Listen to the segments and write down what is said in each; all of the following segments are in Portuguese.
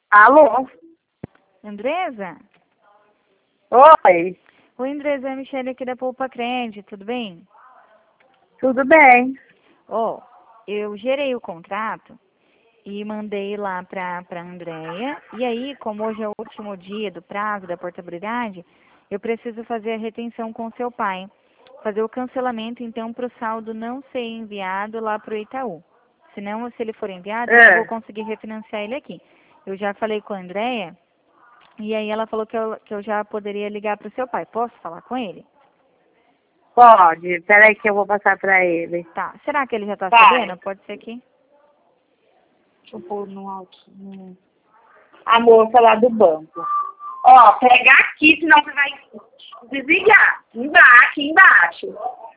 Alô? Andresa? Oi, Oi, Andresa, é a Michelle aqui da Poupa Crente, tudo bem? tudo bem? Ó, eu gerei o contrato e mandei lá pra Andréia. E aí, como hoje é o último dia do prazo da portabilidade, eu preciso fazer a retenção com seu pai. Fazer o cancelamento, então, para o saldo não ser enviado lá pro Itaú. Senão, se ele for enviado, eu não vou conseguir refinanciar ele aqui. Eu já falei com a Andréia. E aí ela falou que eu já poderia ligar para o seu pai. Posso falar com ele? Pode, peraí que eu vou passar pra ele. Tá. Será que ele já tá Vai. sabendo? Pode ser que... Deixa eu pôr no alto. A moça lá do banco. Ó, pega aqui, senão você vai desligar. Aqui embaixo.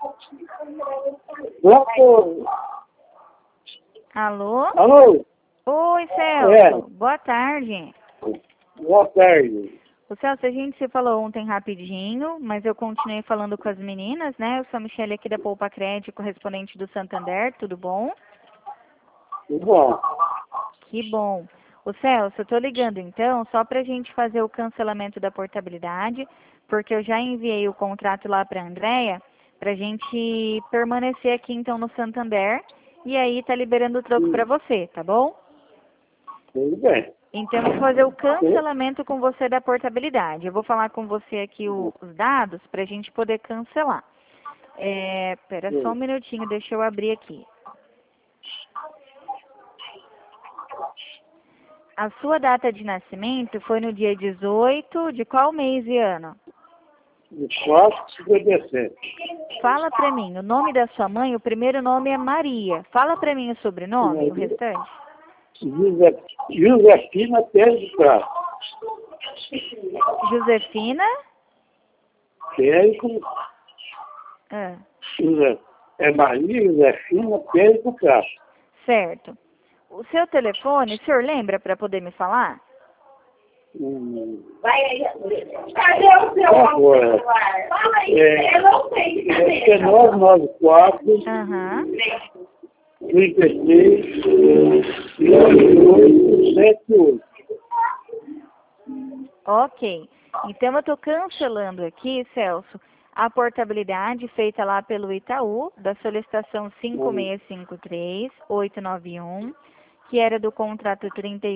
Alô? Alô? Oi, Celso. Boa tarde. Boa tarde. O Celso, a gente se falou ontem rapidinho, mas eu continuei falando com as meninas, né? Eu sou a Michelle aqui da Poupa Crédito, correspondente do Santander, tudo bom? Tudo bom? Que bom. O Celso, eu tô ligando então só pra gente fazer o cancelamento da portabilidade, porque eu já enviei o contrato lá pra Andréia, pra gente permanecer aqui então no Santander, e aí tá liberando o troco pra você, tá bom? Tudo bem. Então, eu vou fazer o cancelamento com você da portabilidade. Eu vou falar com você aqui os dados para a gente poder cancelar. Espera só um minutinho, deixa eu abrir aqui. A sua data de nascimento foi no dia 18 de qual mês e ano? De 4,57. Fala para mim, o nome da sua mãe, o primeiro nome é Maria. Fala para mim o sobrenome, o restante. Josefina Pérez de Castro. Josefina? Pérez Ah, é Maria Josefina Pérez de Castro. certo. O seu telefone, o senhor lembra para poder me falar? Vai aí. Cadê o seu celular? Fala aí, eu não sei. É 994 Aham. 36 9878. Ok. Então, eu estou cancelando aqui, Celso, a portabilidade feita lá pelo Itaú, da solicitação 5653-891, que era do contrato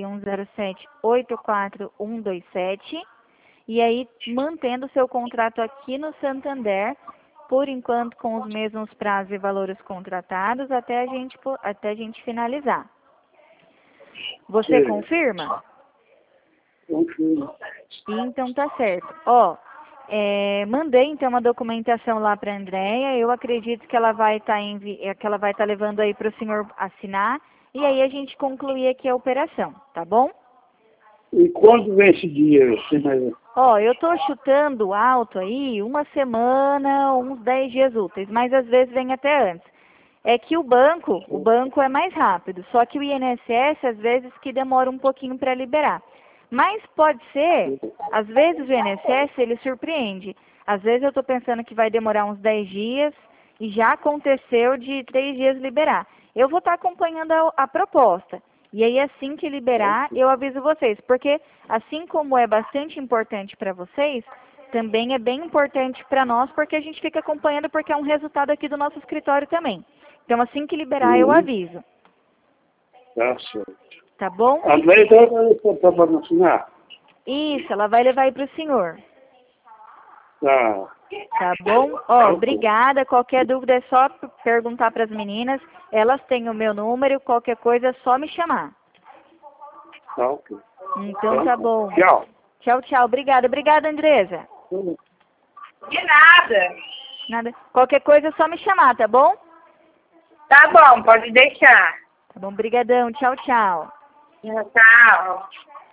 3107-84127, e aí mantendo seu contrato aqui no Santander, por enquanto com os mesmos prazos e valores contratados, até a gente finalizar. Você confirma? Confirmo. Então tá certo. Ó, mandei então uma documentação lá para a Andréia. Eu acredito que ela vai estar levando aí para o senhor assinar. E aí a gente concluir aqui a operação, tá bom? E quando vem esse dinheiro? Assim, mais... Ó, eu tô chutando alto aí uma semana, uns 10 dias úteis, mas às vezes vem até antes. É que o banco é mais rápido, só que o INSS às vezes que demora um pouquinho para liberar. Mas pode ser, às vezes o INSS ele surpreende. Às vezes eu estou pensando que vai demorar uns 10 dias e já aconteceu de 3 dias liberar. Eu vou estar acompanhando a proposta. E aí assim que liberar, eu aviso vocês. Porque assim como é bastante importante para vocês, também é bem importante para nós, porque a gente fica acompanhando, porque é um resultado aqui do nosso escritório também. Então assim que liberar, eu aviso. Tá certo. Tá bom? A lei está para assinar? Isso, ela vai levar aí para o senhor. Tá. Tá bom? Ó, obrigada. Qualquer dúvida é só perguntar para as meninas. Elas têm o meu número. Qualquer coisa é só me chamar. Tá ok. Então tá bom. Tchau. Tchau, tchau. Obrigada. Obrigada, Andresa. De nada. Nada. Qualquer coisa é só me chamar, tá bom? Tá bom, pode deixar. Tá bom, brigadão. Tchau, tchau. Tchau.